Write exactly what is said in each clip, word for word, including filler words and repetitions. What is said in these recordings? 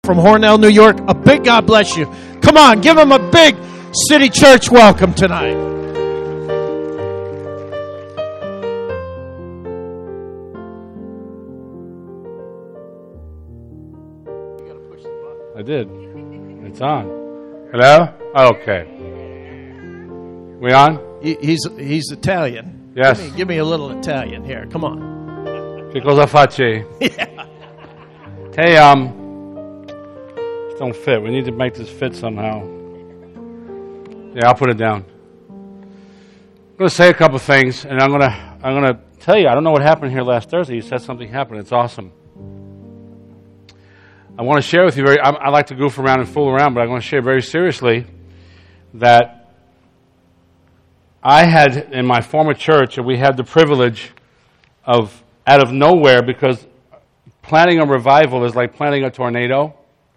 from Hornell, New York. A big God bless you. Come on, give them a big City Church welcome tonight. I did. It's on. Hello? Okay. We on? He, he's he's Italian. Yes. Give me, give me a little Italian here. Come on. Che cosa facci? Yeah. Hey, um, this don't fit. We need to make this fit somehow. Yeah, I'll put it down. I'm going to say a couple things, and I'm going to I'm going to tell you. I don't know what happened here last Thursday. You said something happened. It's awesome. I want to share with you. Very. I, I like to goof around and fool around, but I want to share very seriously that I had in my former church, and we had the privilege of out of nowhere, because planning a revival is like planning a tornado.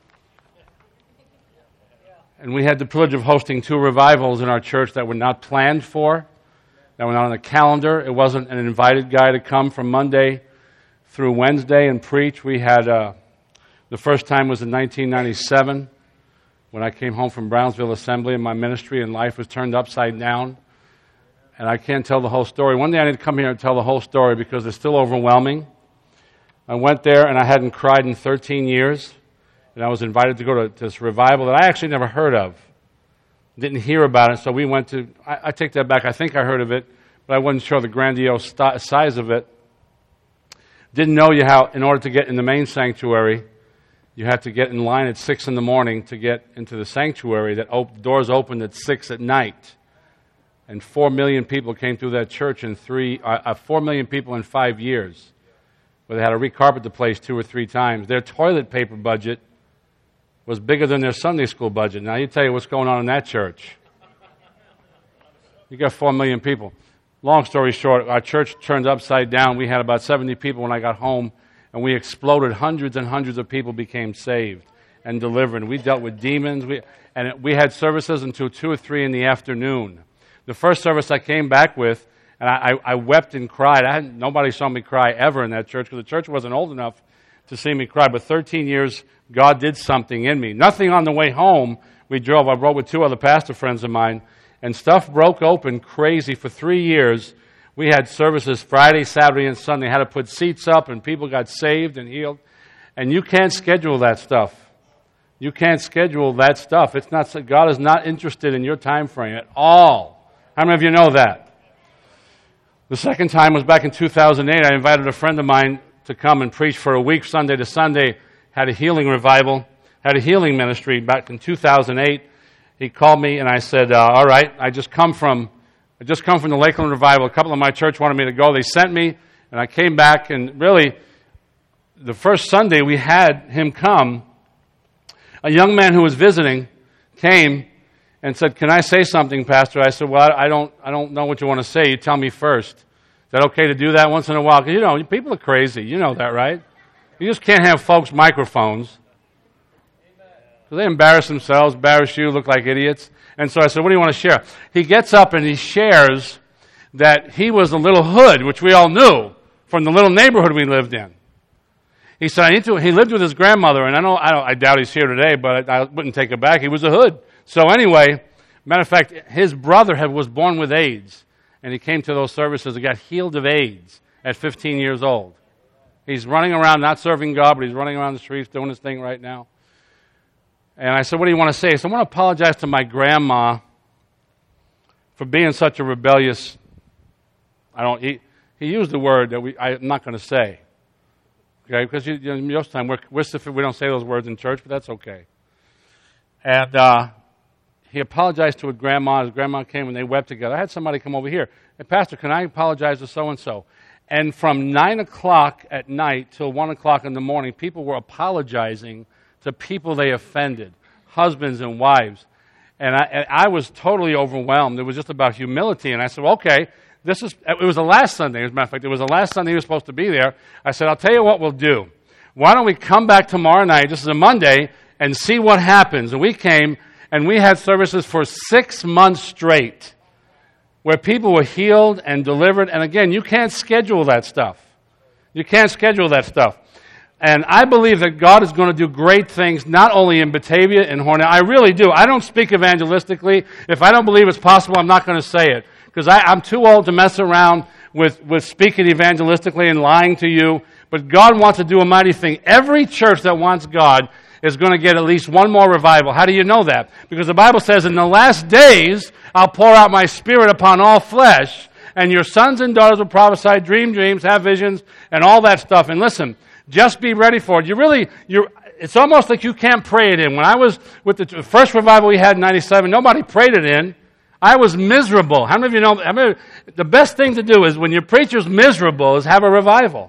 And we had the privilege of hosting two revivals in our church that were not planned for, that were not on the calendar. It wasn't an invited guy to come from Monday through Wednesday and preach. We had, uh, the first time was in nineteen ninety-seven when I came home from Brownsville Assembly and my ministry and life was turned upside down. And I can't tell the whole story. One day I need to come here and tell the whole story because it's still overwhelming. I went there and I hadn't cried in thirteen years. And I was invited to go to, to this revival that I actually never heard of. Didn't hear about it. So we went to, I, I take that back. I think I heard of it, but I wasn't sure the grandiose st- size of it. Didn't know you how, in order to get in the main sanctuary, you had to get in line at six in the morning to get into the sanctuary. That op- doors opened at six at night. And four million people came through that church in three, uh, uh, four million people in five years. Where they had to recarpet the place two or three times. Their toilet paper budget was bigger than their Sunday school budget. Now, you tell you what's going on in that church. You got four million people. Long story short, our church turned upside down. We had about seventy people when I got home, and we exploded. Hundreds and hundreds of people became saved and delivered. We dealt with demons, we, and it, we had services until two or three in the afternoon. The first service I came back with, and I, I, I wept and cried. I hadn't, nobody saw me cry ever in that church because the church wasn't old enough to see me cry. But thirteen years, God did something in me. Nothing on the way home. We drove. I rode with two other pastor friends of mine, and stuff broke open crazy for three years. We had services Friday, Saturday, and Sunday. Had to put seats up, and people got saved and healed. And you can't schedule that stuff. You can't schedule that stuff. It's not. God is not interested in your time frame at all. How many of you know that? The second time was back in two thousand eight. I invited a friend of mine to come and preach for a week, Sunday to Sunday. Had a healing revival, had a healing ministry back in two thousand eight. He called me and I said, uh, all right, I just come from I just come from the Lakeland revival. A couple of my church wanted me to go. They sent me, and I came back, and really, the first Sunday we had him come, a young man who was visiting came and said, can I say something, Pastor? I said, well, I don't I don't know what you want to say. You tell me first. Is that okay to do that once in a while? Because, you know, people are crazy. You know that, right? You just can't have folks microphones. So they embarrass themselves, embarrass you, look like idiots. And so I said, what do you want to share? He gets up and he shares that he was a little hood, which we all knew from the little neighborhood we lived in. He said, I need to, he lived with his grandmother, and I know, I, don't, I doubt he's here today, but I, I wouldn't take it back. He was a hood. So anyway, matter of fact, his brother had, was born with AIDS, and he came to those services and got healed of AIDS at fifteen years old. He's running around, not serving God, but he's running around the streets doing his thing right now. And I said, what do you want to say? He said, I want to apologize to my grandma for being such a rebellious, I don't, he, he used the word that we, I'm not going to say. Okay, because you, you know, most of the time we're, we're, we don't say those words in church, but that's okay. And uh, he apologized to his grandma. His grandma came and they wept together. I had somebody come over here. Hey, Pastor, can I apologize to so-and-so? And from nine o'clock at night till one o'clock in the morning, people were apologizing to people they offended, husbands and wives. And I, and I was totally overwhelmed. It was just about humility. And I said, well, okay, this is, it was the last Sunday, as a matter of fact. It was the last Sunday he was supposed to be there. I said, I'll tell you what we'll do. Why don't we come back tomorrow night, this is a Monday, and see what happens. And we came, and we had services for six months straight where people were healed and delivered. And again, you can't schedule that stuff. You can't schedule that stuff. And I believe that God is going to do great things, not only in Batavia and Hornet. I really do. I don't speak evangelistically. If I don't believe it's possible, I'm not going to say it. Because I'm too old to mess around with, with speaking evangelistically and lying to you. But God wants to do a mighty thing. Every church that wants God is going to get at least one more revival. How do you know that? Because the Bible says, in the last days, I'll pour out my Spirit upon all flesh, and your sons and daughters will prophesy, dream dreams, have visions, and all that stuff. And listen, just be ready for it. You really, you're, it's almost like you can't pray it in. When I was with the first revival we had in ninety-seven, nobody prayed it in. I was miserable. How many of you know, I mean, the best thing to do is when your preacher's miserable is have a revival.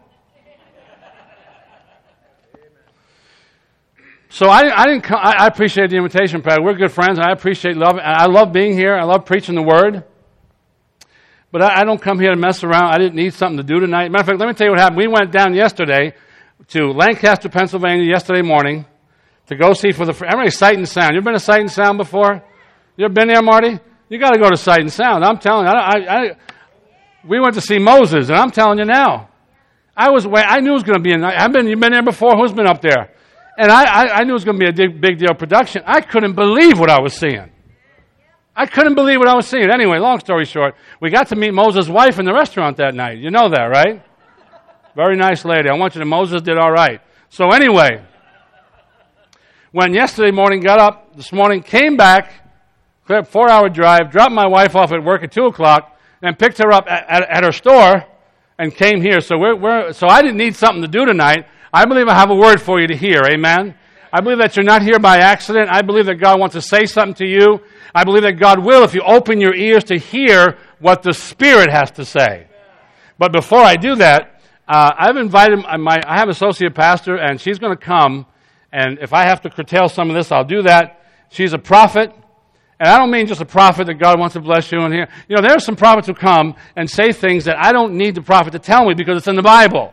So I, I didn't. Come, I, I appreciate the invitation, Pat. We're good friends, and I appreciate love. I love being here. I love preaching the word. But I, I don't come here to mess around. I didn't need something to do tonight. Matter of fact, let me tell you what happened. We went down yesterday to Lancaster, Pennsylvania, yesterday morning to go see for the. Everybody, Sight and Sound. You ever been to Sight and Sound before? You ever been there, Marty? You got to go to Sight and Sound. I'm telling you. I, I, I, we went to see Moses, and I'm telling you now. I was. I knew it was going to be. In, I've been. You've been there before. Who's been up there? And I, I, I knew it was going to be a big, big deal production. I couldn't believe what I was seeing. I couldn't believe what I was seeing. Anyway, long story short, we got to meet Moses' wife in the restaurant that night. You know that, right? Very nice lady. I want you to know Moses did all right. So anyway, when yesterday morning, got up this morning, came back, four-hour drive, dropped my wife off at work at two o'clock, and picked her up at, at, at her store and came here. So we're, we're so I didn't need something to do tonight. I believe I have a word for you to hear. Amen? I believe that you're not here by accident. I believe that God wants to say something to you. I believe that God will if you open your ears to hear what the Spirit has to say. But before I do that, uh, I've invited my, I have an associate pastor, and she's going to come, and if I have to curtail some of this, I'll do that. She's a prophet, and I don't mean just a prophet that God wants to bless you in here. You know, there are some prophets who come and say things that I don't need the prophet to tell me because it's in the Bible.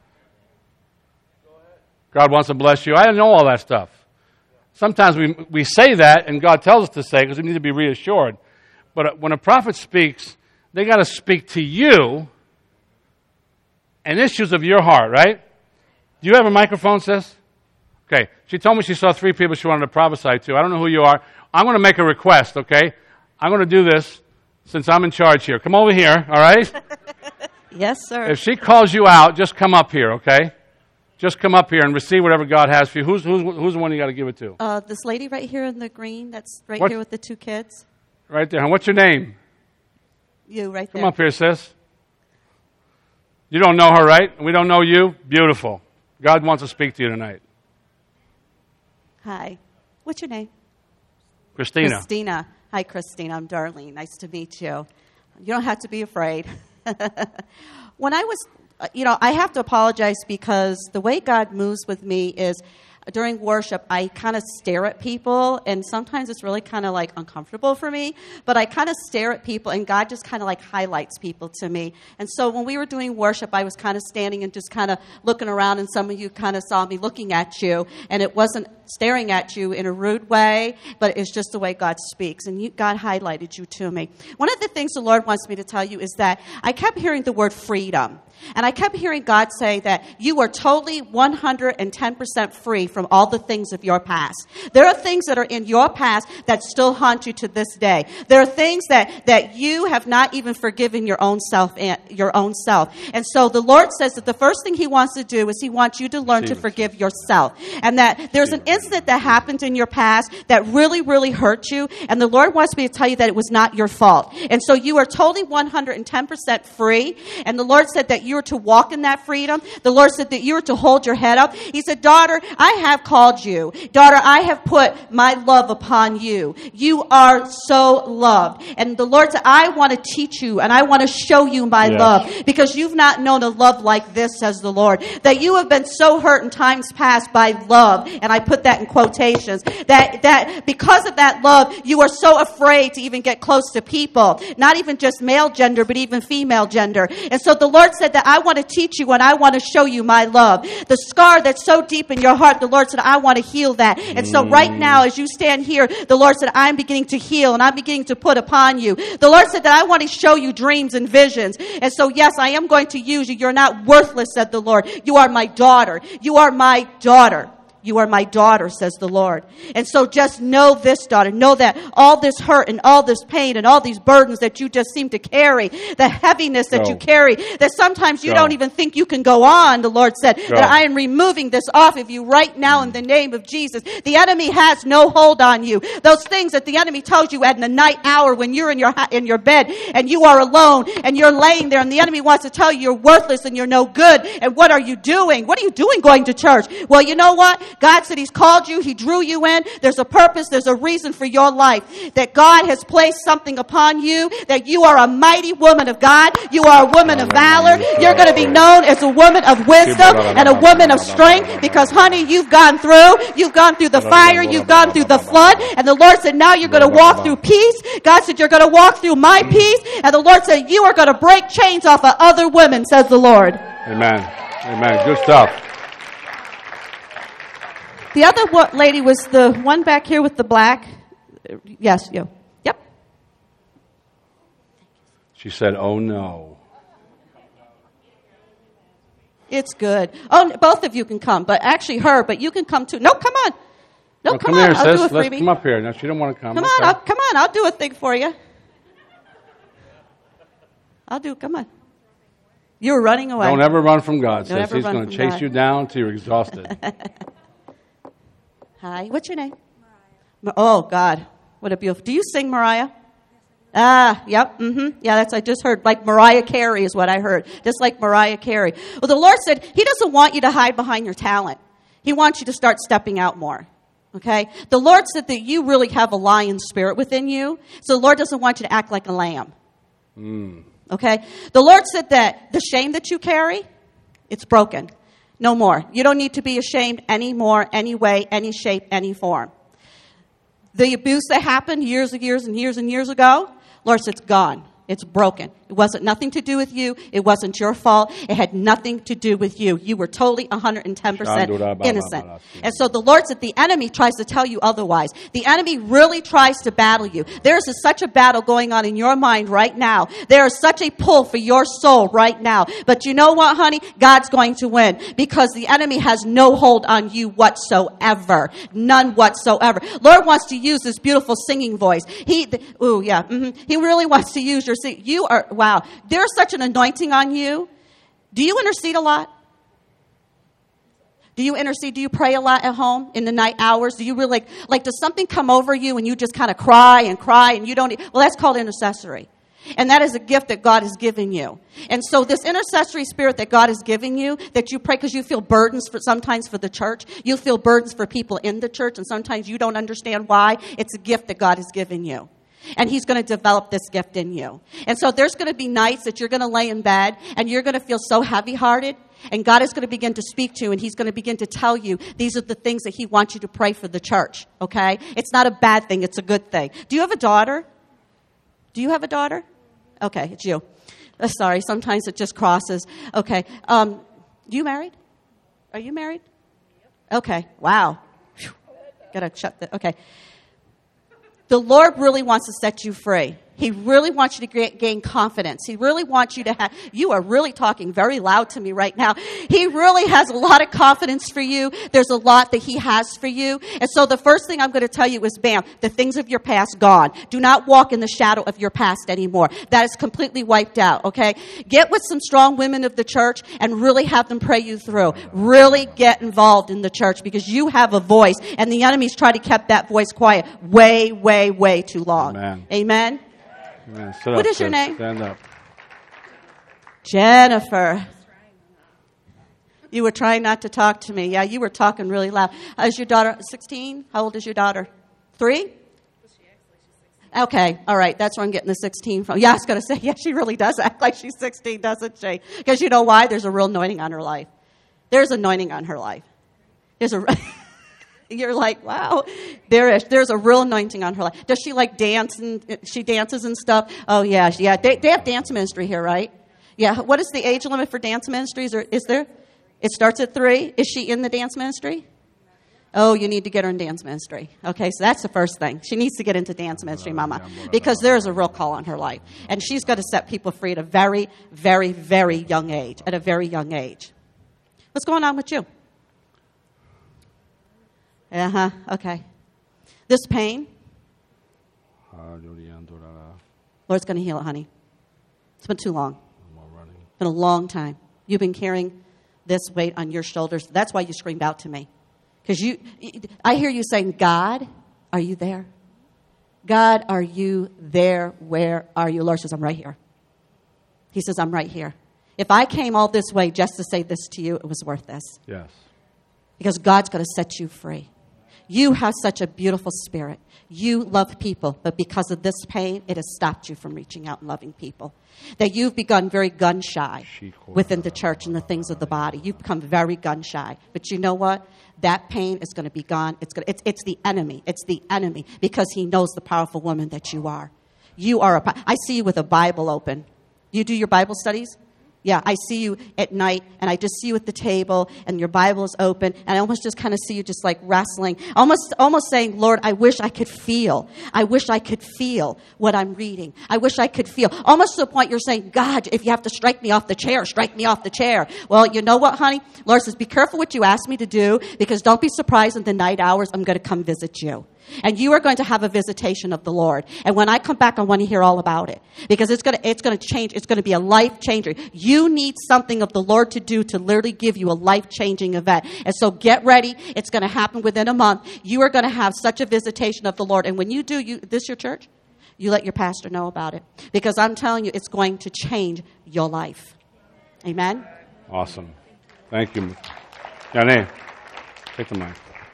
God wants to bless you. I didn't know all that stuff. Sometimes we we say that, and God tells us to say because we need to be reassured. But when a prophet speaks, they got to speak to you and issues of your heart, right? Do you have a microphone, sis? Okay. She told me she saw three people she wanted to prophesy to. I don't know who you are. I'm going to make a request, okay? I'm going to do this since I'm in charge here. Come over here, all right? Yes, sir. If she calls you out, just come up here, okay? Just come up here and receive whatever God has for you. Who's who's who's the one you got to give it to? Uh, this lady right here in the green, that's right What? here with the two kids. Right there. And what's your name? You right Come there. up here, sis. You don't know her, right? We don't know you? Beautiful. God wants to speak to you tonight. Hi. What's your name? Christina. Christina. Hi, Christina. I'm Darlene. Nice to meet you. You don't have to be afraid. When I was, you know, I have to apologize because the way God moves with me is during worship, I kind of stare at people, and sometimes it's really kind of like uncomfortable for me, but I kind of stare at people, and God just kind of like highlights people to me. And so when we were doing worship, I was kind of standing and just kind of looking around, and some of you kind of saw me looking at you, and it wasn't staring at you in a rude way, but it's just the way God speaks, and you, God highlighted you to me. One of the things the Lord wants me to tell you is that I kept hearing the word freedom. And I kept hearing God say that you are totally one hundred ten percent free from all the things of your past. There are things that are in your past that still haunt you to this day. There are things that, that you have not even forgiven your own self, your own self. And so the Lord says that the first thing He wants to do is He wants you to learn to forgive yourself. And that there's an incident that happened in your past that really, really hurt you. And the Lord wants me to tell you that it was not your fault. And so you are totally one hundred ten percent free. And the Lord said that you're to walk in that freedom. The Lord said that you're to hold your head up. He said, daughter, I have called you. Daughter, I have put my love upon you. You are so loved. And the Lord said, I want to teach you and I want to show you my Yes. love because you've not known a love like this, says the Lord. That you have been so hurt in times past by love. And I put that in quotations. That, that because of that love, you are so afraid to even get close to people. Not even just male gender, but even female gender. And so the Lord said that I want to teach you and I want to show you my love. The scar that's so deep in your heart, the Lord said, I want to heal that. And so right now, as you stand here, the Lord said, I'm beginning to heal and I'm beginning to put upon you. The Lord said that I want to show you dreams and visions. And so, yes, I am going to use you. You're not worthless, said the Lord. You are my daughter. You are my daughter. You are my daughter, says the Lord. And so just know this, daughter. Know that all this hurt and all this pain and all these burdens that you just seem to carry, the heaviness that Go. you carry, that sometimes you Go. don't even think you can go on, the Lord said, Go. that I am removing this off of you right now in the name of Jesus. The enemy has no hold on you. Those things that the enemy tells you at the night hour when you're in your ha- in your bed and you are alone and you're laying there and the enemy wants to tell you you're worthless and you're no good. And what are you doing? What are you doing going to church? Well, you know what? God said he's called you. He drew you in. There's a purpose. There's a reason for your life. That God has placed something upon you. That you are a mighty woman of God. You are a woman of valor. You're going to be known as a woman of wisdom and a woman of strength. Because, honey, you've gone through. You've gone through the fire. You've gone through the flood. And the Lord said, now you're going to walk through peace. God said, you're going to walk through my peace. And the Lord said, you are going to break chains off of other women, says the Lord. Amen. Amen. Good stuff. The other wo- lady was the one back here with the black. Yes, you. Yep. She said, oh, no. It's good. Oh, both of you can come, but actually her, but you can come too. No, come on. No, Well, come, come on. here, I'll do a sis. Let's freebie. come up here. No, she don't want to come. Come Okay. on, I'll, come on. I'll do a thing for you. I'll do, come on. You're running away. Don't ever run from God, Don't sis. ever He's run going to from chase God. you down until you're exhausted. Hi. What's your name? Mariah. Oh, God. What a beautiful. Do you sing, Mariah? Ah, yep, mm-hmm. Yeah, that's, I just heard, like Mariah Carey is what I heard. Just like Mariah Carey. Well, the Lord said he doesn't want you to hide behind your talent. He wants you to start stepping out more. Okay? The Lord said that you really have a lion spirit within you. So the Lord doesn't want you to act like a lamb. Mm. Okay? The Lord said that the shame that you carry, it's broken. No more. You don't need to be ashamed anymore, any way, any shape, any form. The abuse that happened years and years and years and years ago, Lord said it's gone. It's broken. It wasn't nothing to do with you. It wasn't your fault. It had nothing to do with you. You were totally one hundred ten percent innocent. And so the Lord said the enemy tries to tell you otherwise. The enemy really tries to battle you. There's a, such a battle going on in your mind right now. There is such a pull for your soul right now. But you know what, honey? God's going to win because the enemy has no hold on you whatsoever. None whatsoever. Lord wants to use this beautiful singing voice. He, the, ooh, yeah. Mm-hmm. He really wants to use your sing. You are, wow. There's such an anointing on you. Do you intercede a lot? Do you intercede? Do you pray a lot at home in the night hours? Do you really, like, like does something come over you and you just kind of cry and cry and you don't, well, that's called intercessory. And that is a gift that God has given you. And so this intercessory spirit that God is giving you, that you pray because you feel burdens for sometimes for the church. You feel burdens for people in the church and sometimes you don't understand why. It's a gift that God has given you. And he's going to develop this gift in you. And so there's going to be nights that you're going to lay in bed and you're going to feel so heavy-hearted. And God is going to begin to speak to you and he's going to begin to tell you these are the things that he wants you to pray for the church. Okay? It's not a bad thing. It's a good thing. Do you have a daughter? Do you have a daughter? Okay, it's you. Uh, sorry, sometimes it just crosses. Okay. Um, you married? Are you married? Okay. Wow. Whew. Gotta shut the, okay. The Lord really wants to set you free. He really wants you to gain confidence. He really wants you to have, you are really talking very loud to me right now. He really has a lot of confidence for you. There's a lot that he has for you. And so the first thing I'm going to tell you is, bam, the things of your past gone. Do not walk in the shadow of your past anymore. That is completely wiped out, okay? Get with some strong women of the church and really have them pray you through. Really get involved in the church because you have a voice and the enemy's tried to keep that voice quiet way, way, way too long. Amen. Amen? Amen. Sit What up, is your sis. name? Stand up. Jennifer. You were trying not to talk to me. Yeah, you were talking really loud. Uh, is your daughter sixteen? How old is your daughter? Three? Okay, all right. That's where I'm getting the sixteen from. Yeah, I was going to say, yeah, she really does act like she's sixteen, doesn't she? Because you know why? There's a real anointing on her life. There's anointing on her life. There's a... You're like, wow, there is, there's a real anointing on her life. Does she like dance and she dances and stuff? Oh, yeah, yeah. They, they have dance ministry here, right? Yeah. What is the age limit for dance ministries? Or is there? It starts at three. Is she in the dance ministry? Oh, you need to get her in dance ministry. Okay, so that's the first thing. She needs to get into dance ministry, Mama, because there is a real call on her life. And she's going to set people free at a very, very, very young age, at a very young age. What's going on with you? Uh-huh, okay. This pain, Lord's going to heal it, honey. It's been too long. It's been a long time. You've been carrying this weight on your shoulders. That's why you screamed out to me. Because you, I hear you saying, God, are you there? God, are you there? Where are you? Lord says, I'm right here. He says, I'm right here. If I came all this way just to say this to you, it was worth this. Yes. Because God's going to set you free. You have such a beautiful spirit. You love people, but because of this pain, it has stopped you from reaching out and loving people. That you've begun very gun shy within the church and the things of the body. You've become very gun shy. But you know what? That pain is going to be gone. It's going to, it's, it's the enemy. It's the enemy because he knows the powerful woman that you are. You are a, I see you with a Bible open. You do your Bible studies? Yeah, I see you at night, and I just see you at the table, and your Bible is open, and I almost just kind of see you just like wrestling, almost almost saying, Lord, I wish I could feel. I wish I could feel what I'm reading. I wish I could feel. Almost to the point you're saying, God, if you have to strike me off the chair, strike me off the chair. Well, you know what, honey? Lord says, be careful what you ask me to do, because don't be surprised in the night hours, I'm going to come visit you. And you are going to have a visitation of the Lord. And when I come back, I want to hear all about it. Because it's going to, it's going to change. It's going to be a life changer. You need something of the Lord to do to literally give you a life-changing event. And so get ready. It's going to happen within a month. You are going to have such a visitation of the Lord. And when you do, you, this your church? You let your pastor know about it. Because I'm telling you, it's going to change your life. Amen? Awesome. Thank you. Janae, take the mic.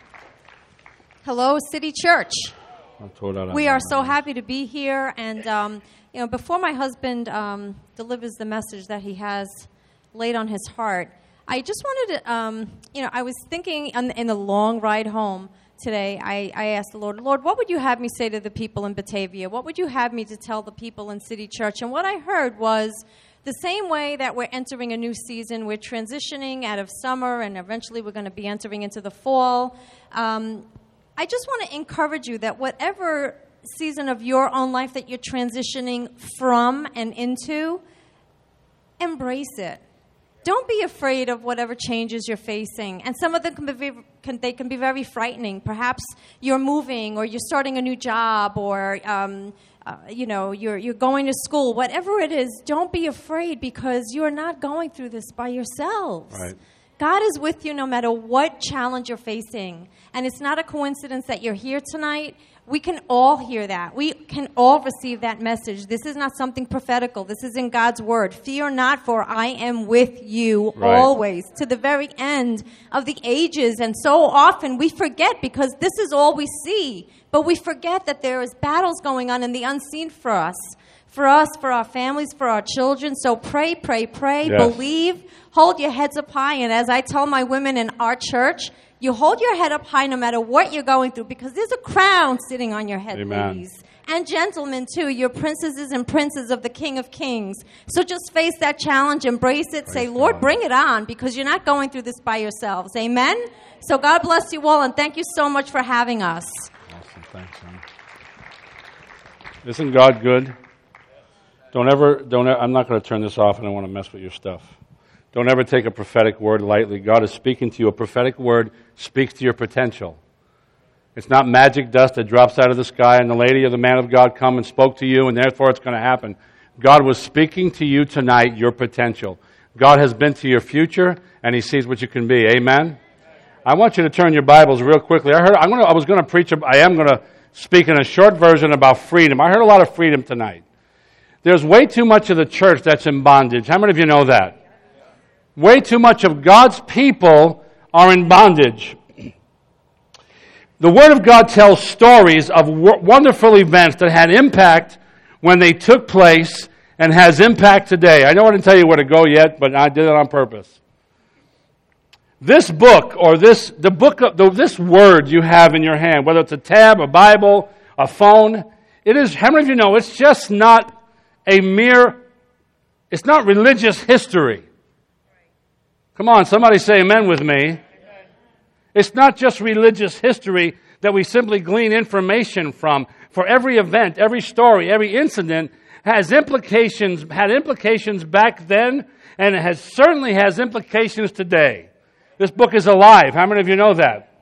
Hello, City Church. We are so happy to be here. And, um, you know, before my husband um, delivers the message that he has laid on his heart, I just wanted to, um, you know, I was thinking in, in the long ride home today, I, I asked the Lord, Lord, what would you have me say to the people in Batavia? What would you have me to tell the people in City Church? And what I heard was the same way that we're entering a new season, we're transitioning out of summer, and eventually we're going to be entering into the fall. Um I just want to encourage you that whatever season of your own life that you're transitioning from and into, embrace it. Don't be afraid of whatever changes you're facing. And some of them can be, can, they can be very frightening. Perhaps you're moving, or you're starting a new job, or um, uh, you know you're you're going to school. Whatever it is, don't be afraid, because you're not going through this by yourselves. Right. God is with you no matter what challenge you're facing. And it's not a coincidence that you're here tonight. We can all hear that. We can all receive that message. This is not something prophetical. This is in God's word. Fear not, for I am with you right. always, to the very end of the ages. And so often we forget, because this is all we see. But we forget that there is battles going on in the unseen for us. For us, for our families, for our children. So pray, pray, pray, yes. believe, hold your heads up high. And as I tell my women in our church, you hold your head up high no matter what you're going through, because there's a crown sitting on your head, Amen. ladies. And gentlemen, too. You're princesses and princes of the King of Kings. So just face that challenge, embrace it, Praise say, Lord, God. bring it on, because you're not going through this by yourselves. Amen? So God bless you all, and thank you so much for having us. Awesome. Thanks, son. Isn't God good? Don't ever, don't. I'm not going to turn this off, and I want to mess with your stuff. Don't ever take a prophetic word lightly. God is speaking to you. A prophetic word speaks to your potential. It's not magic dust that drops out of the sky, and the lady or the man of God come and spoke to you, and therefore it's going to happen. God was speaking to you tonight, your potential. God has been to your future, and He sees what you can be. Amen? I want you to turn your Bibles real quickly. I heard. I'm going to, I was going to preach. I am going to speak in a short version about freedom. I heard a lot of freedom tonight. There's way too much of the church that's in bondage. How many of you know that? Way too much of God's people are in bondage. The Word of God tells stories of w- wonderful events that had impact when they took place and has impact today. I don't want to tell you where to go yet, but I did it on purpose. This book, or this the book of the, this word you have in your hand, whether it's a tab, a Bible, a phone, it is, how many of you know, it's just not a mere, it's not religious history. Come on, somebody say amen with me. Amen. It's not just religious history that we simply glean information from. For every event, every story, every incident has implications, had implications back then, and it has certainly has implications today. This book is alive. How many of you know that?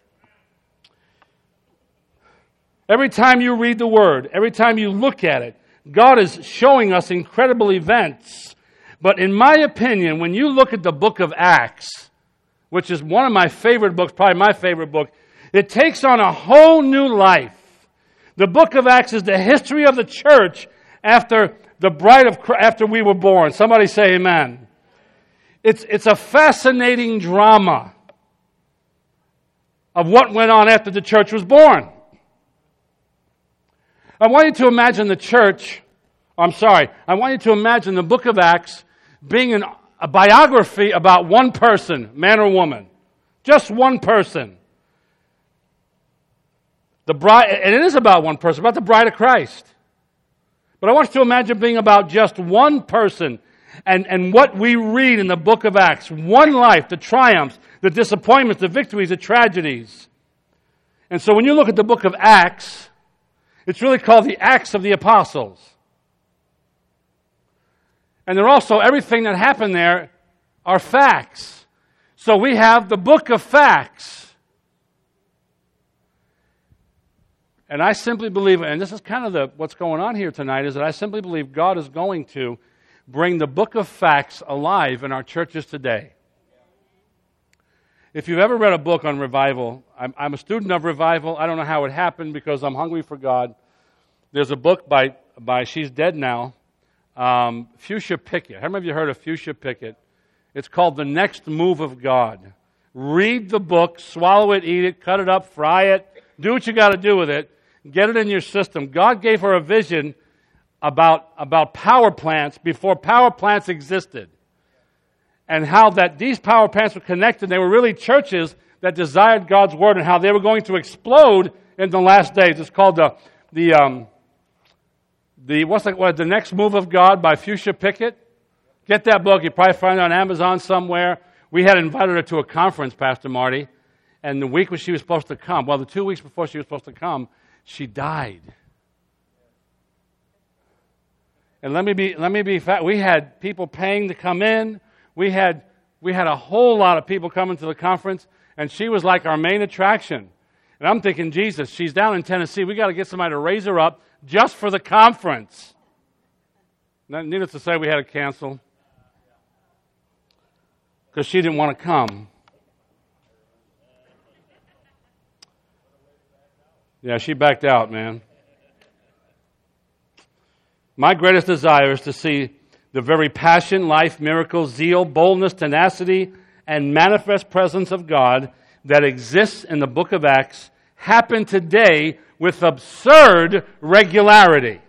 Every time you read the Word, every time you look at it, God is showing us incredible events. But in my opinion, when you look at the book of Acts, which is one of my favorite books, probably my favorite book, it takes on a whole new life. The book of Acts is the history of the church after the bride of Christ, after we were born. Somebody say amen. It's, it's a fascinating drama of what went on after the church was born. I want you to imagine the church, I'm sorry, I want you to imagine the book of Acts being an, a biography about one person, man or woman. Just one person. The bride, and it is about one person, about the bride of Christ. But I want you to imagine being about just one person and, and what we read in the book of Acts. One life, the triumphs, the disappointments, the victories, the tragedies. And so when you look at the book of Acts, it's really called the Acts of the Apostles. And they're also, everything that happened there are facts. So we have the book of facts. And I simply believe, and this is kind of the what's going on here tonight, is that I simply believe God is going to bring the book of facts alive in our churches today. If you've ever read a book on revival, I'm, I'm a student of revival. I don't know how it happened because I'm hungry for God. There's a book by, by she's dead now, um, Fuchsia Pickett. How many of you heard of Fuchsia Pickett? It's called The Next Move of God. Read the book, swallow it, eat it, cut it up, fry it, do what you got to do with it, get it in your system. God gave her a vision about, about power plants before power plants existed. And how that these power plants were connected. They were really churches that desired God's word and how they were going to explode in the last days. It's called the the um, the what's the, what, the Next Move of God by Fuchsia Pickett. Get that book. You probably find it on Amazon somewhere. We had invited her to a conference, Pastor Marty, and the week when she was supposed to come, well, the two weeks before she was supposed to come, she died. And let me be let me be fat. We had people paying to come in. We had we had a whole lot of people coming to the conference, and she was like our main attraction. And I'm thinking, Jesus, she's down in Tennessee. We got to get somebody to raise her up just for the conference. Needless to say, we had to cancel because she didn't want to come. Yeah, she backed out, man. My greatest desire is to see the very passion, life, miracle, zeal, boldness, tenacity, and manifest presence of God that exists in the book of Acts happen today with absurd regularity.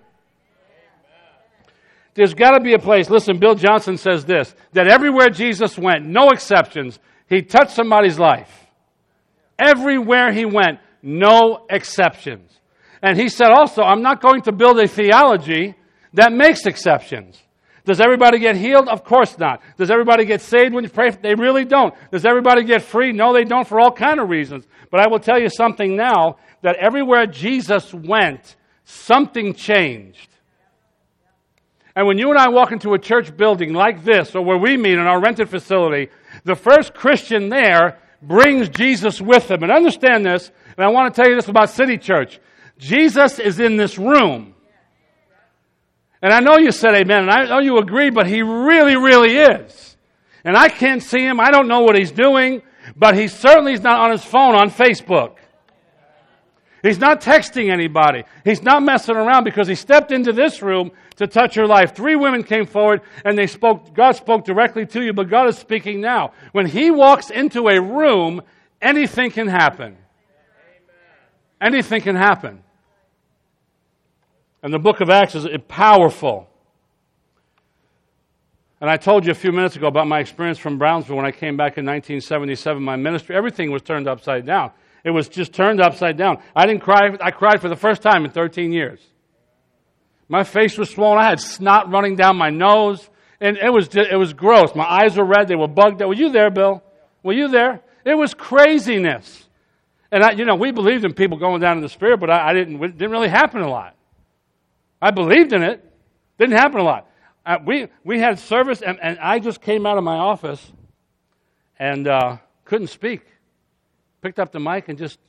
There's got to be a place, listen, Bill Johnson says this, that everywhere Jesus went, no exceptions, he touched somebody's life. Everywhere he went, no exceptions. And he said also, I'm not going to build a theology that makes exceptions. Does everybody get healed? Of course not. Does everybody get saved when you pray? They really don't. Does everybody get free? No, they don't, for all kinds of reasons. But I will tell you something now, that everywhere Jesus went, something changed. And when you and I walk into a church building like this, or where we meet in our rented facility, the first Christian there brings Jesus with him. And understand this, and I want to tell you this about City Church. Jesus is in this room. And I know you said amen, and I know you agree, but he really, really is. And I can't see him. I don't know what he's doing, but he certainly is not on his phone on Facebook. He's not texting anybody. He's not messing around because he stepped into this room to touch your life. Three women came forward and they spoke. God spoke directly to you, but God is speaking now. When he walks into a room, anything can happen. Anything can happen. And the book of Acts is powerful. And I told you a few minutes ago about my experience from Brownsville when I came back in nineteen seventy-seven. My ministry, everything was turned upside down. It was just turned upside down. I didn't cry. I cried for the first time in thirteen years. My face was swollen. I had snot running down my nose. And it was just, it was gross. My eyes were red. They were bugged out. Were you there, Bill? Were you there? It was craziness. And, I, you know, we believed in people going down in the Spirit, but I, I didn't, it didn't really happen a lot. I believed in it. Didn't happen a lot. Uh, we we had service, and, and I just came out of my office and uh, couldn't speak. Picked up the mic and just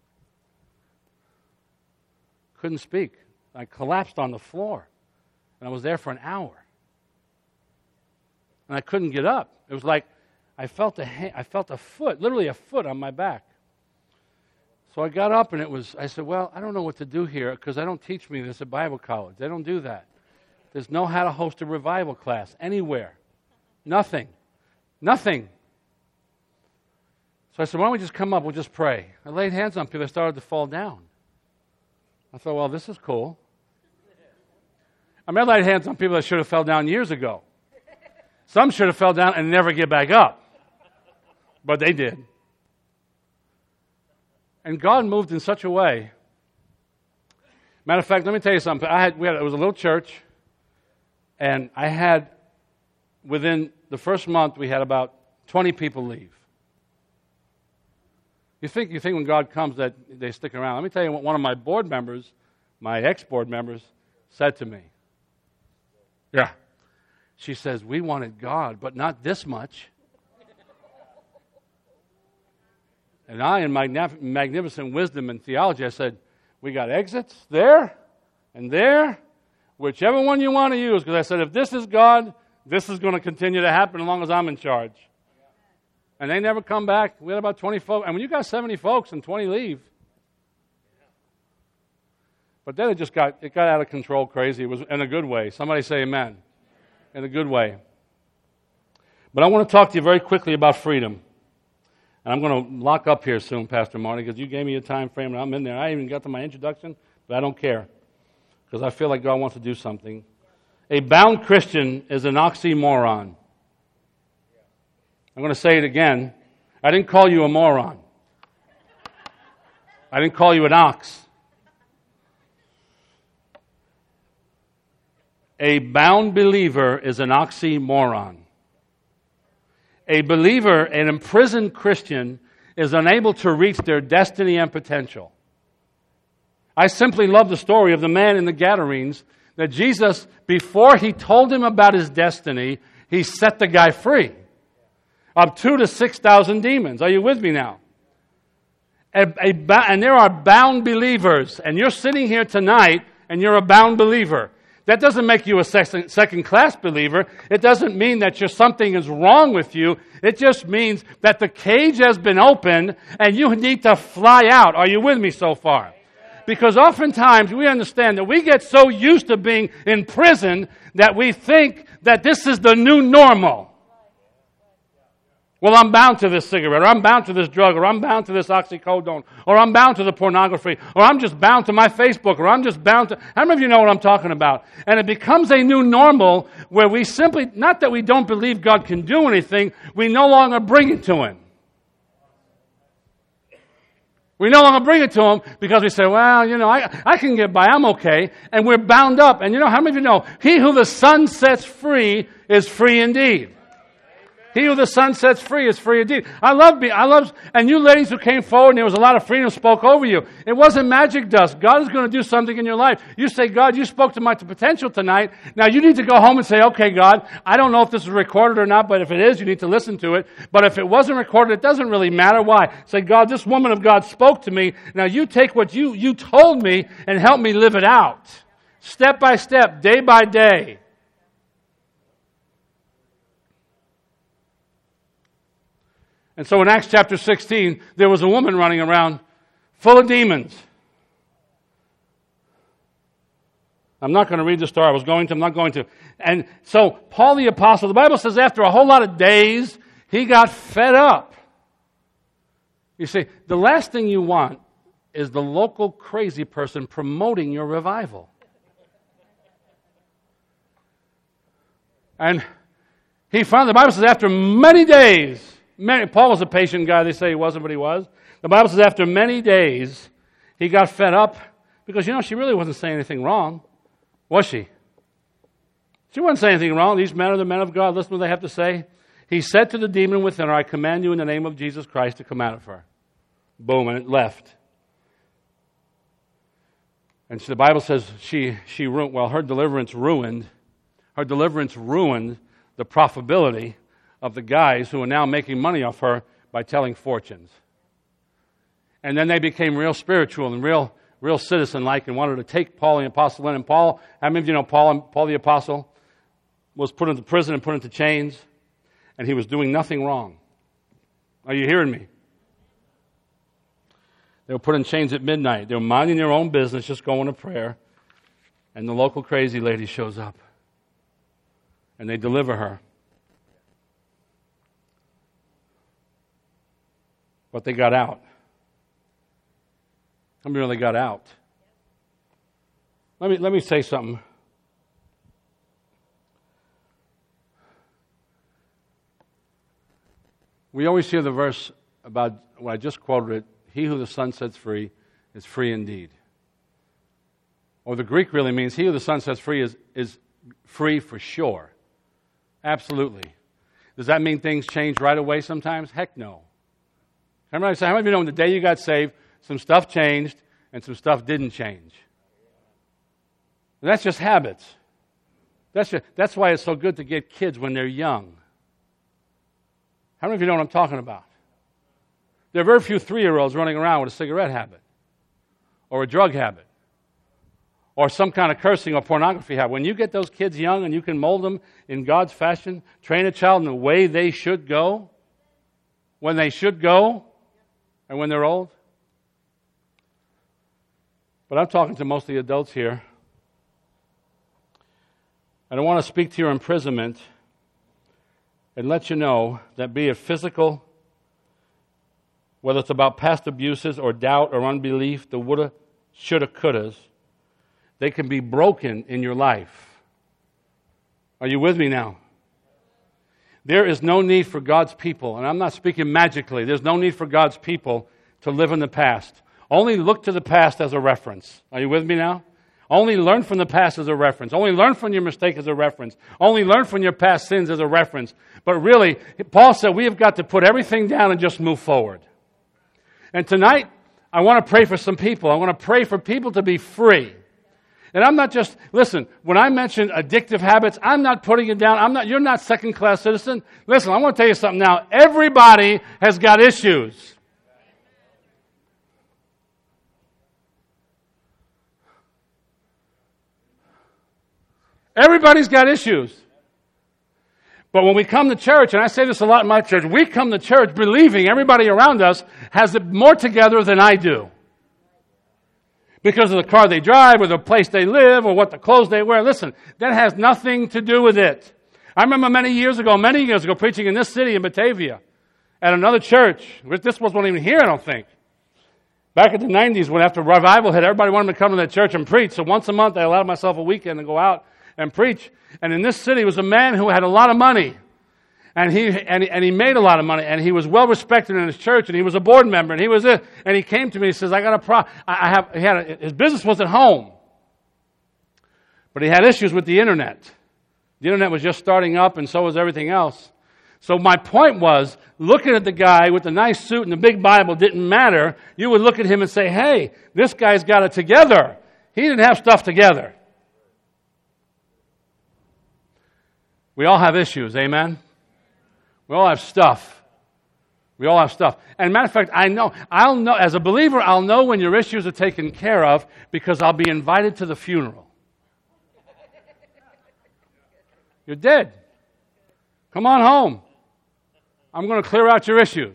couldn't speak. I collapsed on the floor, and I was there for an hour. And I couldn't get up. It was like I felt a hand, I felt a foot, literally a foot on my back. So I got up, and it was. I said, "Well, I don't know what to do here because I don't teach me this at Bible college. They don't do that. There's no how to host a revival class anywhere. Nothing. Nothing." So I said, "Why don't we just come up? We'll just pray." I laid hands on people. They started to fall down. I thought, well, this is cool. I mean, I laid hands on people that should have fell down years ago. Some should have fell down and never get back up. But they did. And God moved in such a way. Matter of fact, let me tell you something. I had, we had, it was a little church. And I had, within the first month, we had about twenty people leave. You think you think when God comes that they stick around. Let me tell you what one of my board members, my ex-board members, said to me. Yeah. She says, "We wanted God, but not this much." And I, in my magnificent wisdom and theology, I said, "We got exits there and there. Whichever one you want to use," because I said, if this is God, this is going to continue to happen as long as I'm in charge. And they never come back. We had about twenty folks. And when you got seventy folks and twenty leave. But then it just got, it got out of control crazy. It was in a good way. Somebody say amen. In a good way. But I want to talk to you very quickly about freedom. And I'm going to lock up here soon, Pastor Marty, because you gave me a time frame and I'm in there. I even got to my introduction, but I don't care. Because I feel like God wants to do something. A bound Christian is an oxymoron. I'm going to say it again. I didn't call you a moron. I didn't call you an ox. A bound believer is an oxymoron. A believer, an imprisoned Christian, is unable to reach their destiny and potential. I simply love the story of the man in the Gadarenes that Jesus, before he told him about his destiny, he set the guy free of two to six thousand demons. Are you with me now? A, a, and there are bound believers, and you're sitting here tonight, and you're a bound believer. That doesn't make you a second, second-class believer. It doesn't mean that you're, something is wrong with you. It just means that the cage has been opened, and you need to fly out. Are you with me so far? Because oftentimes we understand that we get so used to being in prison that we think that this is the new normal. Well, I'm bound to this cigarette, or I'm bound to this drug, or I'm bound to this oxycodone, or I'm bound to the pornography, or I'm just bound to my Facebook, or I'm just bound to... How many of you know what I'm talking about? And it becomes a new normal where we simply, not that we don't believe God can do anything, we no longer bring it to Him. We no longer bring it to Him because we say, well, you know, I, I can get by, I'm okay, and we're bound up. And you know, how many of you know, he who the Son sets free is free indeed. He who the Son sets free is free indeed. I love me. I love, and you ladies who came forward and there was a lot of freedom spoke over you. It wasn't magic dust. God is going to do something in your life. You say, God, you spoke to my potential tonight. Now you need to go home and say, okay, God, I don't know if this is recorded or not, but if it is, you need to listen to it. But if it wasn't recorded, it doesn't really matter. Why? Say, God, this woman of God spoke to me. Now you take what you, you told me and help me live it out. Step by step, day by day. And so in Acts chapter sixteen, there was a woman running around full of demons. I'm not going to read the story. I was going to, I'm not going to. And so Paul the apostle, the Bible says after a whole lot of days, he got fed up. You see, the last thing you want is the local crazy person promoting your revival. And He found, the Bible says, after many days, many, Paul was a patient guy. They say he wasn't, but he was. The Bible says after many days, he got fed up because, you know, she really wasn't saying anything wrong, was she? She wasn't saying anything wrong. These men are the men of God. Listen to what they have to say. He said to the demon within her, I command you in the name of Jesus Christ to come out of her. Boom, and it left. And so the Bible says she, she ruined, well, her deliverance ruined, her deliverance ruined the profitability of the guys who are now making money off her by telling fortunes. And then they became real spiritual and real real citizen-like and wanted to take Paul the Apostle in. And Paul, how many of you know Paul, Paul the Apostle was put into prison and put into chains, and he was doing nothing wrong. Are you hearing me? They were put in chains at midnight. They were minding their own business, just going to prayer, and the local crazy lady shows up, and they deliver her. But they got out. How many really got out? Let me let me say something. We always hear the verse about, well, I just quoted it, he who the Son sets free is free indeed. Or the Greek really means he who the Son sets free is, is free for sure. Absolutely. Does that mean things change right away sometimes? Heck no. How many of you know when the day you got saved, some stuff changed, and some stuff didn't change? And that's just habits. That's just, that's why it's so good to get kids when they're young. How many of you know what I'm talking about? There are very few three-year-olds running around with a cigarette habit, or a drug habit, or some kind of cursing or pornography habit. When you get those kids young and you can mold them in God's fashion, train a child in the way they should go, when they should go, and when they're old. But I'm talking to most of the adults here. I don't want to speak to your imprisonment and let you know that be it physical, whether it's about past abuses or doubt or unbelief, the woulda, shoulda, couldas, they can be broken in your life. Are you with me now? There is no need for God's people, and I'm not speaking magically, there's no need for God's people to live in the past. Only look to the past as a reference. Are you with me now? Only learn from the past as a reference. Only learn from your mistake as a reference. Only learn from your past sins as a reference. But really, Paul said we have got to put everything down and just move forward. And tonight, I want to pray for some people. I want to pray for people to be free. And I'm not just, listen, when I mention addictive habits, I'm not putting it down. I'm not, you're not second-class citizen. Listen, I want to tell you something now. Everybody has got issues. Everybody's got issues. But when we come to church, and I say this a lot in my church, we come to church believing everybody around us has it more together than I do. Because of the car they drive, or the place they live, or what the clothes they wear. Listen, that has nothing to do with it. I remember many years ago, many years ago, preaching in this city in Batavia at another church. This wasn't even here, I don't think. Back in the nineties, when after revival hit, everybody wanted me to come to that church and preach. So once a month, I allowed myself a weekend to go out and preach. And in this city was a man who had a lot of money. And he and, and he made a lot of money. And he was well respected in his church. And he was a board member. And he was it. And he came to me and says, I got a problem. I have, he had a, his business was at home. But he had issues with the internet. The internet was just starting up, and so was everything else. So my point was, looking at the guy with the nice suit and the big Bible didn't matter. You would look at him and say, hey, this guy's got it together. He didn't have stuff together. We all have issues, amen? We all have stuff. We all have stuff. And matter of fact, I know, I'll know, as a believer, I'll know when your issues are taken care of because I'll be invited to the funeral. You're dead. Come on home. I'm going to clear out your issues.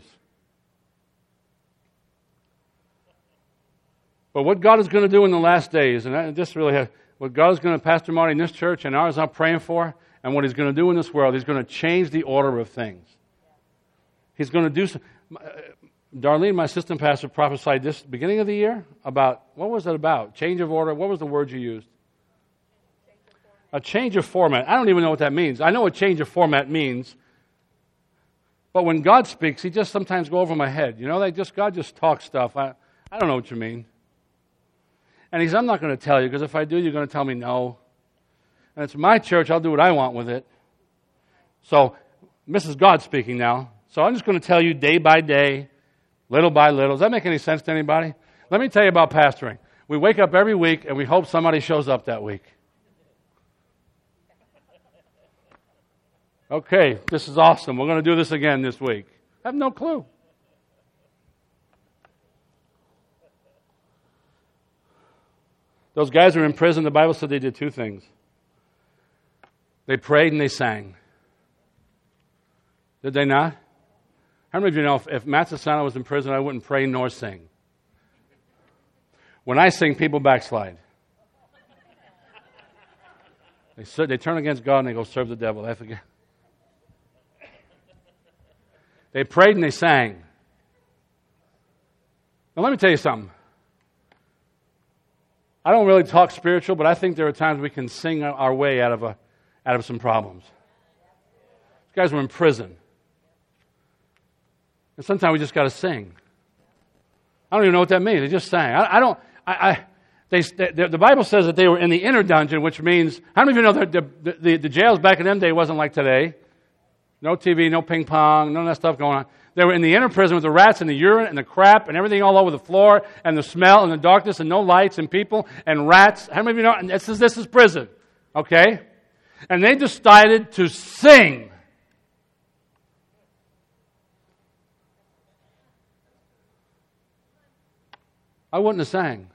But what God is going to do in the last days, and this really has, what God is going to, Pastor Marty, in this church and ours I'm praying for, and what He's going to do in this world, He's going to change the order of things. He's going to do some. Darlene, my assistant pastor, prophesied this beginning of the year about, what was it about? Change of order. What was the word you used? A change of format. I don't even know what that means. I know what change of format means. But when God speaks, he just sometimes go over my head. You know, they just God just talks stuff. I, I don't know what you mean. And he says, I'm not going to tell you, because if I do, you're going to tell me no. And it's my church, I'll do what I want with it. So, this is God speaking now. So I'm just going to tell you day by day, little by little. Does that make any sense to anybody? Let me tell you about pastoring. We wake up every week and we hope somebody shows up that week. Okay, this is awesome. We're going to do this again this week. I have no clue. Those guys who were in prison, the Bible said they did two things. They prayed and they sang. Did they not? How many of you know if, if Matt Sassano was in prison, I wouldn't pray nor sing? When I sing, people backslide. They, they turn against God and they go serve the devil. I forget. They prayed and they sang. Now let me tell you something. I don't really talk spiritual, but I think there are times we can sing our way out of a, out of some problems. These guys were in prison. And sometimes we just got to sing. I don't even know what that means. They just sang. I, I don't. I, I they, they, the Bible says that they were in the inner dungeon, which means how many of you know that the, the, the, the jails back in them days wasn't like today? No T V, no ping pong, none of that stuff going on. They were in the inner prison with the rats and the urine and the crap and everything all over the floor and the smell and the darkness and no lights and people and rats. How many of you know? And this is this is prison, okay? And they decided to sing. I wouldn't have sang.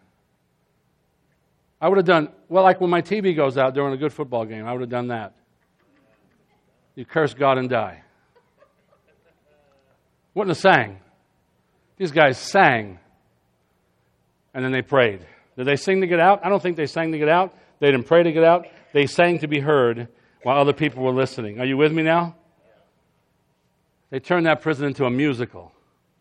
I would have done, well, like when my T V goes out during a good football game, I would have done that. You curse God and die. Wouldn't have sang. These guys sang. And then they prayed. Did they sing to get out? I don't think they sang to get out. They didn't pray to get out. They sang to be heard while other people were listening. Are you with me now? They turned that prison into a musical.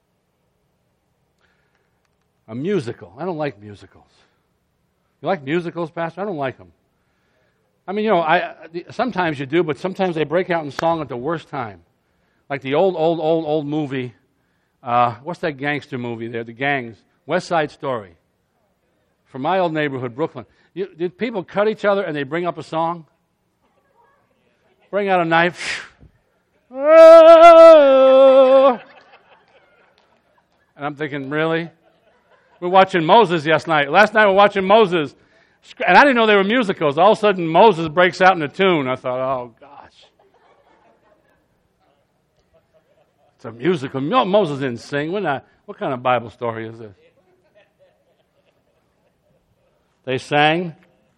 A musical. I don't like musicals. You like musicals, Pastor? I don't like them. I mean, you know, I sometimes you do, but sometimes they break out in song at the worst time. Like the old, old, old, old movie. Uh, what's that gangster movie there? The Gangs. West Side Story. From my old neighborhood, Brooklyn. You, did people cut each other and they bring up a song? Bring out a knife. Oh! And I'm thinking, really? We're watching Moses last night. Last night we were watching Moses. And I didn't know they were musicals. All of a sudden Moses breaks out in a tune. I thought, oh, gosh. It's a musical. No, Moses didn't sing. We're not, what kind of Bible story is this? They sang.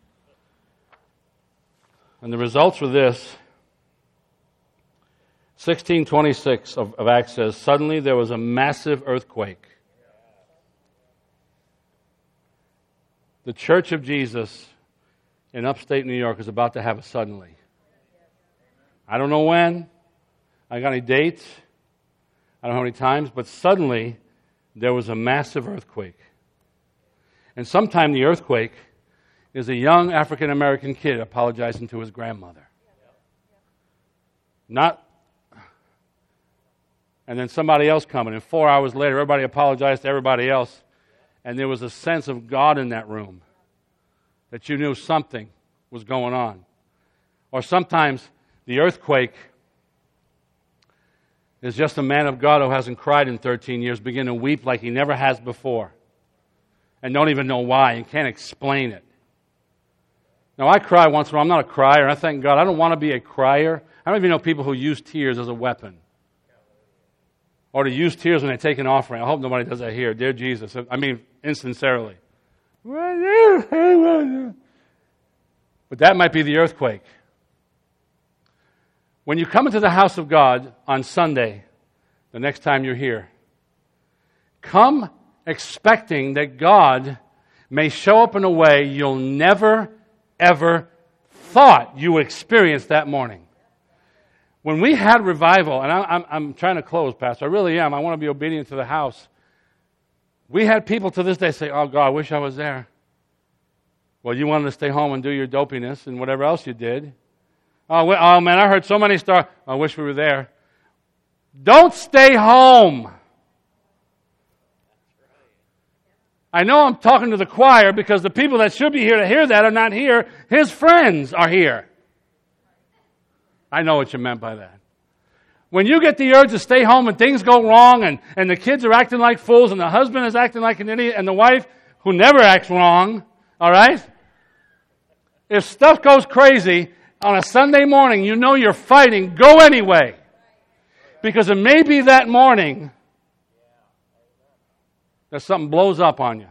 And the results were this. sixteen twenty-six of, of Acts says, suddenly there was a massive earthquake. The Church of Jesus in upstate New York is about to have a suddenly. I don't know when. I got any dates. I don't know how many times. But suddenly, there was a massive earthquake. And sometime the earthquake is a young African-American kid apologizing to his grandmother. Not... And then somebody else coming. And four hours later, everybody apologized to everybody else. And there was a sense of God in that room, that you knew something was going on. Or sometimes the earthquake is just a man of God who hasn't cried in thirteen years begin to weep like he never has before and don't even know why and can't explain it. Now, I cry once in a while. I'm not a crier. I thank God. I don't want to be a crier. I don't even know people who use tears as a weapon. Or to use tears when they take an offering. I hope nobody does that here. Dear Jesus. I mean, insincerely. But that might be the earthquake. When you come into the house of God on Sunday, the next time you're here, come expecting that God may show up in a way you'll never, ever thought you would experience that morning. When we had revival, and I'm, I'm trying to close, Pastor, I really am. I want to be obedient to the house. We had people to this day say, oh, God, I wish I was there. Well, you wanted to stay home and do your dopiness and whatever else you did. Oh, wait, oh man, I heard so many stories. I wish we were there. Don't stay home. I know I'm talking to the choir because the people that should be here to hear that are not here. His friends are here. I know what you meant by that. When you get the urge to stay home and things go wrong and, and the kids are acting like fools and the husband is acting like an idiot and the wife, who never acts wrong, all right? If stuff goes crazy on a Sunday morning, you know you're fighting, go anyway. Because it may be that morning that something blows up on you.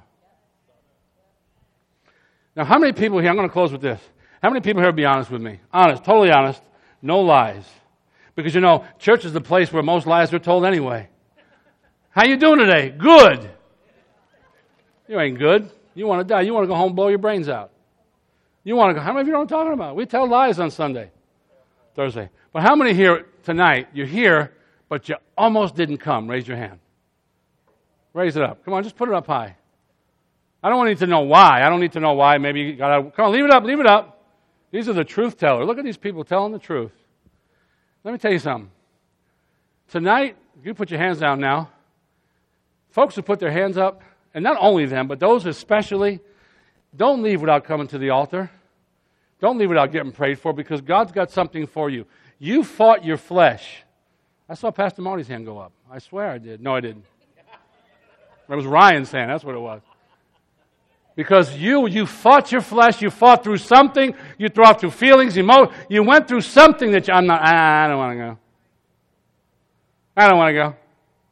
Now, how many people here, I'm going to close with this. How many people here will be honest with me? Honest, totally honest, no lies. Because, you know, church is the place where most lies are told anyway. How you doing today? Good. You ain't good. You want to die. You want to go home and blow your brains out. You want to go, how many of you know what I'm talking about? We tell lies on Sunday, Thursday. But how many here tonight, you're here, but you almost didn't come? Raise your hand. Raise it up. Come on, just put it up high. I don't need to know why. I don't need to know why. Maybe you got to, come on, leave it up, leave it up. These are the truth tellers. Look at these people telling the truth. Let me tell you something. Tonight, you put your hands down now. Folks who put their hands up, and not only them, but those especially, don't leave without coming to the altar. Don't leave without getting prayed for, because God's got something for you. You fought your flesh. I saw Pastor Marty's hand go up. I swear I did. No, I didn't. It was Ryan's hand. That's what it was. Because you, you fought your flesh. You fought through something. You fought through feelings, emotions. You went through something that you, I'm not, I, I don't want to go. I don't want to go.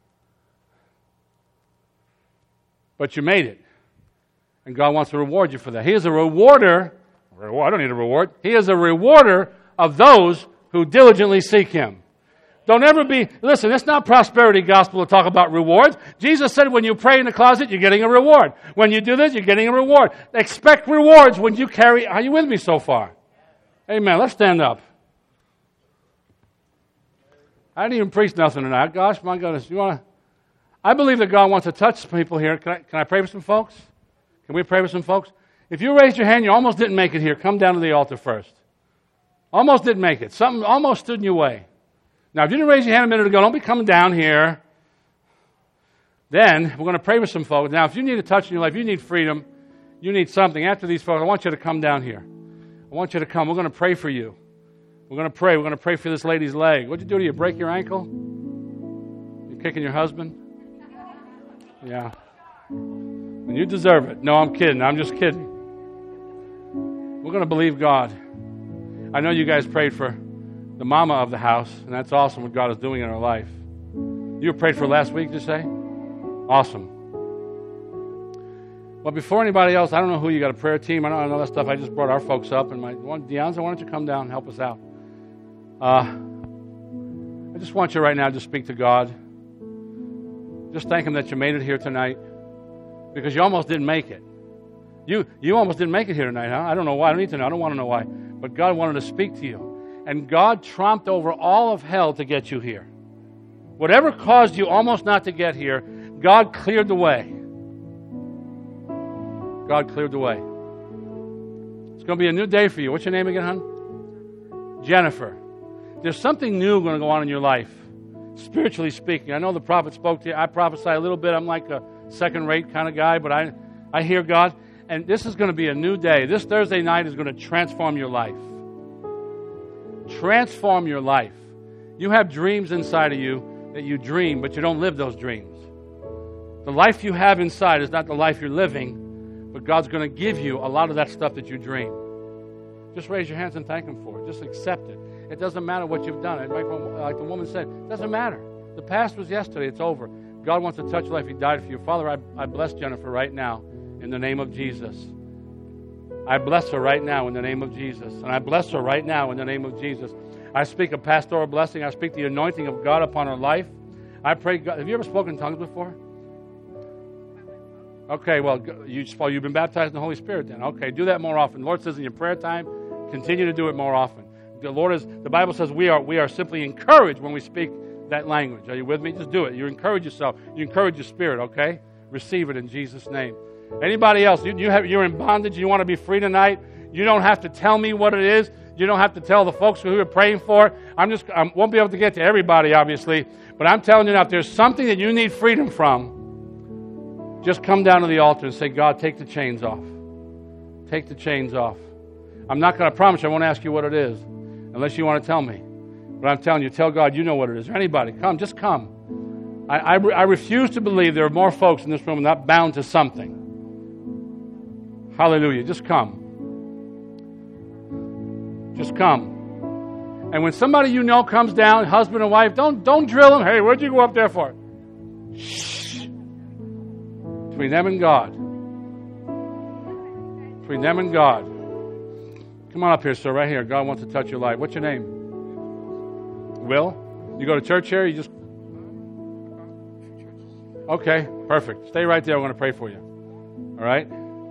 But you made it. And God wants to reward you for that. He is a rewarder. I don't need a reward. He is a rewarder of those who diligently seek Him. Don't ever be, listen, it's not prosperity gospel to talk about rewards. Jesus said when you pray in the closet, you're getting a reward. When you do this, you're getting a reward. Expect rewards when you carry, are you with me so far? Amen. Let's stand up. I didn't even preach nothing tonight. Gosh, my goodness. You want to, I believe that God wants to touch people here. Can I, can I pray for some folks? Can we pray for some folks? If you raised your hand, you almost didn't make it here. Come down to the altar first. Almost didn't make it. Something almost stood in your way. Now, if you didn't raise your hand a minute ago, don't be coming down here. Then, we're going to pray with some folks. Now, if you need a touch in your life, you need freedom, you need something, after these folks, I want you to come down here. I want you to come. We're going to pray for you. We're going to pray. We're going to pray for this lady's leg. What'd you do to you? Break your ankle? You kicking your husband? Yeah. And you deserve it. No, I'm kidding. I'm just kidding. We're going to believe God. I know you guys prayed for the mama of the house, and that's awesome what God is doing in her life. You were prayed for last week, did you say? Awesome. Well, before anybody else, I don't know who you got a prayer team. I don't know that stuff. I just brought our folks up, and my Deonza, why don't you come down and help us out? Uh, I just want you right now to speak to God. Just thank Him that you made it here tonight, because you almost didn't make it. You you almost didn't make it here tonight, huh? I don't know why. I don't need to know. I don't want to know why. But God wanted to speak to you. And God tromped over all of hell to get you here. Whatever caused you almost not to get here, God cleared the way. God cleared the way. It's going to be a new day for you. What's your name again, hon? Jennifer. There's something new going to go on in your life, spiritually speaking. I know the prophet spoke to you. I prophesy a little bit. I'm like a second-rate kind of guy, but I, I hear God. And this is going to be a new day. This Thursday night is going to transform your life. Transform your life. You have dreams inside of you that you dream, but you don't live those dreams. The life you have inside is not the life you're living, but God's going to give you a lot of that stuff that you dream. Just raise your hands and thank Him for it. Just accept it. It doesn't matter what you've done. Like the woman said, it doesn't matter. The past was yesterday. It's over. God wants to touch your life. He died for you. Father, I, I bless Jennifer right now in the name of Jesus. I bless her right now in the name of Jesus. And I bless her right now in the name of Jesus. I speak a pastoral blessing. I speak the anointing of God upon her life. I pray God. Have you ever spoken in tongues before? Okay, well, you, well, you've been baptized in the Holy Spirit then. Okay, do that more often. The Lord says in your prayer time, continue to do it more often. The Lord is, the Bible says we are, we are simply encouraged when we speak that language. Are you with me? Just do it. You encourage yourself. You encourage your spirit, okay? Receive it in Jesus' name. Anybody else? You, you have, you're in bondage. You want to be free tonight? You don't have to tell me what it is. You don't have to tell the folks who you're praying for. I'm just, I won't be able to get to everybody, obviously. But I'm telling you now, if there's something that you need freedom from, just come down to the altar and say, God, take the chains off. Take the chains off. I'm not going to promise you I won't ask you what it is, unless you want to tell me. But I'm telling you, tell God you know what it is. Or anybody, come, just come. I, I, I refuse to believe there are more folks in this room not bound to something. Hallelujah. Just come. Just come. And when somebody you know comes down, husband and wife, don't, don't drill them. Hey, what'd you go up there for? Shh. Between them and God. Between them and God. Come on up here, sir, right here. God wants to touch your life. What's your name? Will? You go to church here? You just... Okay, perfect. Stay right there. I'm going to pray for you. All right?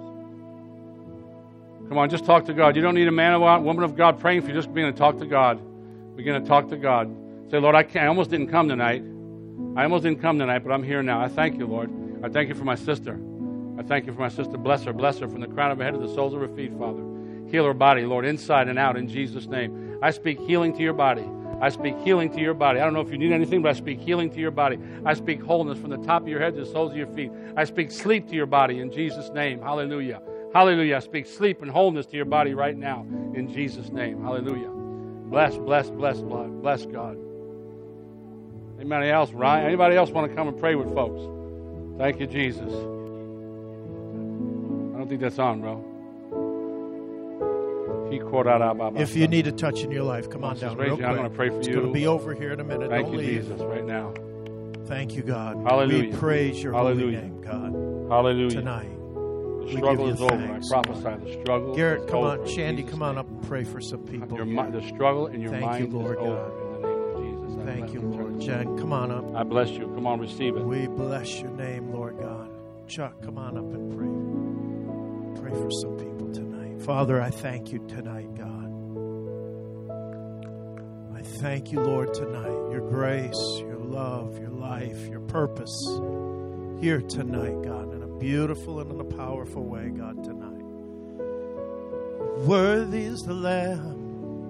Come on, just talk to God. You don't need a man or woman of God praying for you. Just begin to talk to God. Begin to talk to God. Say, Lord, I, can't, I almost didn't come tonight. I almost didn't come tonight, but I'm here now. I thank you, Lord. I thank you for my sister. I thank you for my sister. Bless her. Bless her from the crown of her head to the soles of her feet, Father. Heal her body, Lord, inside and out in Jesus' name. I speak healing to your body. I speak healing to your body. I don't know if you need anything, but I speak healing to your body. I speak wholeness from the top of your head to the soles of your feet. I speak sleep to your body in Jesus' name. Hallelujah. Hallelujah. I speak sleep and wholeness to your body right now in Jesus' name. Hallelujah. Bless, bless, bless, bless God. Anybody else, Ryan? Anybody else want to come and pray with folks? Thank you, Jesus. I don't think that's on, bro. If you need a touch in your life, come on down real quick. I'm going to pray for you. It's going to be over here in a minute. Thank Don't you, leave. Jesus, right now. Thank you, God. Hallelujah. We praise your Hallelujah. holy name, God. Hallelujah. Tonight. The struggle is over. I prophesy the struggle Garrett, is come over. on. Shandy, come on up and pray for some people. Your, the struggle in your Thank mind you, Lord is God. over in the name of Jesus. I Thank you, bless Lord. Jen, come on up. I bless you. Come on, receive it. We bless your name, Lord God. Chuck, come on up and pray. Pray for some people tonight. Father, I thank you tonight, God. I thank you, Lord, tonight. Your grace, your love, your life, your purpose here tonight, God, in a beautiful and in a powerful way, God, tonight. Worthy is the Lamb.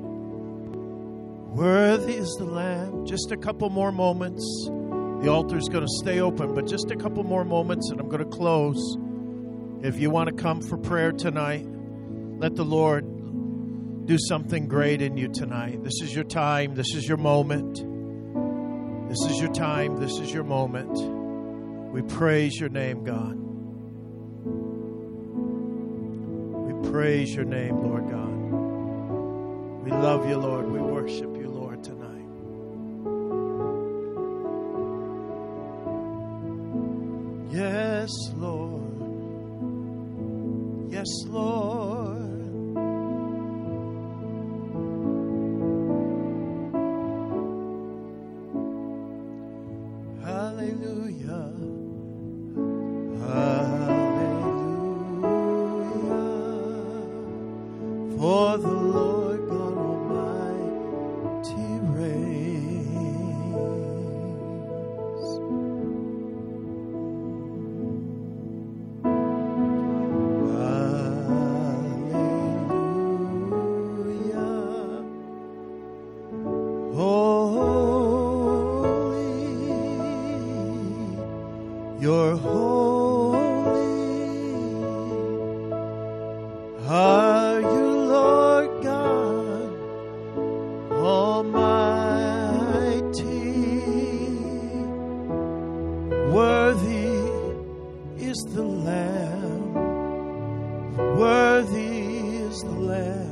Worthy is the Lamb. Just a couple more moments. The altar's going to stay open, but just a couple more moments and I'm going to close. If you want to come for prayer tonight, let the Lord do something great in you tonight. This is your time. This is your moment. This is your time. This is your moment. We praise your name, God. We praise your name, Lord God. We love you, Lord. We worship you, Lord, tonight. Yes, Lord. Yes, Lord. Hallelujah. Hallelujah. For the Lord God Almighty reigns. Hallelujah. Holy, you're holy. Are you, Lord God Almighty? Worthy is the Lamb. Worthy is the Lamb.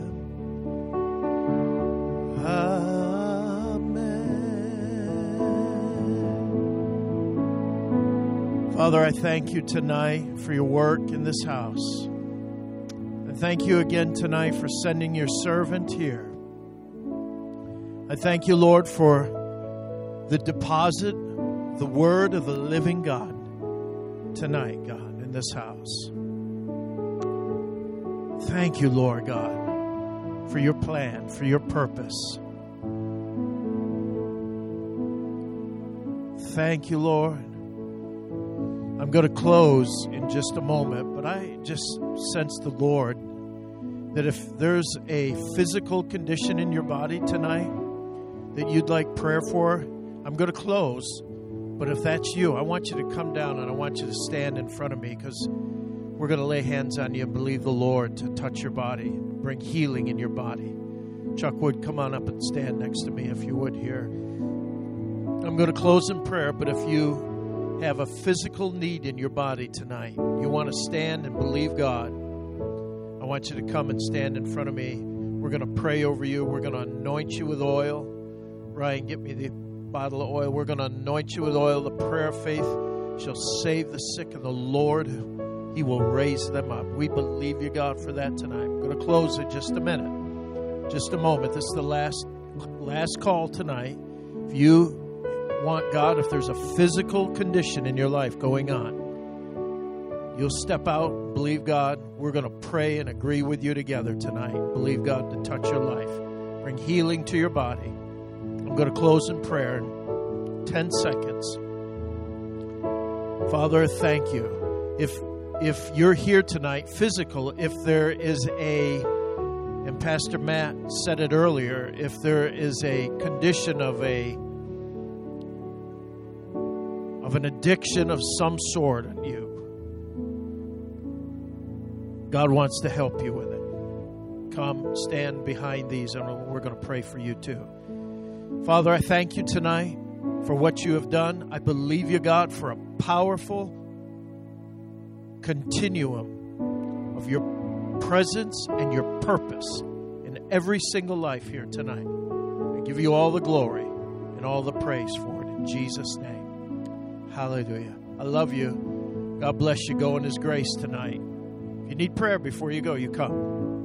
Amen. Father, I thank you tonight for your work in this house. And thank you again tonight for sending your servant here. I thank you, Lord, for the deposit, the word of the living God tonight, God, in this house. Thank you, Lord God, for your plan, for your purpose. Thank you, Lord. I'm going to close in just a moment, but I just sense the Lord that if there's a physical condition in your body tonight that you'd like prayer for, I'm going to close. But if that's you, I want you to come down and I want you to stand in front of me, because we're going to lay hands on you and believe the Lord to touch your body, bring healing in your body. Chuck Wood, come on up and stand next to me if you would here. I'm going to close in prayer, but if you have a physical need in your body tonight, you want to stand and believe God, I want you to come and stand in front of me. We're going to pray over you. We're going to anoint you with oil. Ryan, get me the bottle of oil. We're going to anoint you with oil. The prayer of faith shall save the sick, and the Lord, He will raise them up. We believe you, God, for that tonight. I'm going to close in just a minute. Just a moment. This is the last last call tonight. If you want God, if there's a physical condition in your life going on, you'll step out, believe God. We're going to pray and agree with you together tonight. Believe God to touch your life, bring healing to your body. I'm going to close in prayer in ten seconds. Father, thank you. If if you're here tonight, physical, if there is a, and Pastor Matt said it earlier, if there is a condition of a of an addiction of some sort in you, God wants to help you with it. Come, stand behind these, and we're going to pray for you too. Father, I thank you tonight for what you have done. I believe you, God, for a powerful continuum of your presence and your purpose in every single life here tonight. I give you all the glory and all the praise for it in Jesus' name. Hallelujah. I love you. God bless you. Go in His grace tonight. If you need prayer before you go, you come.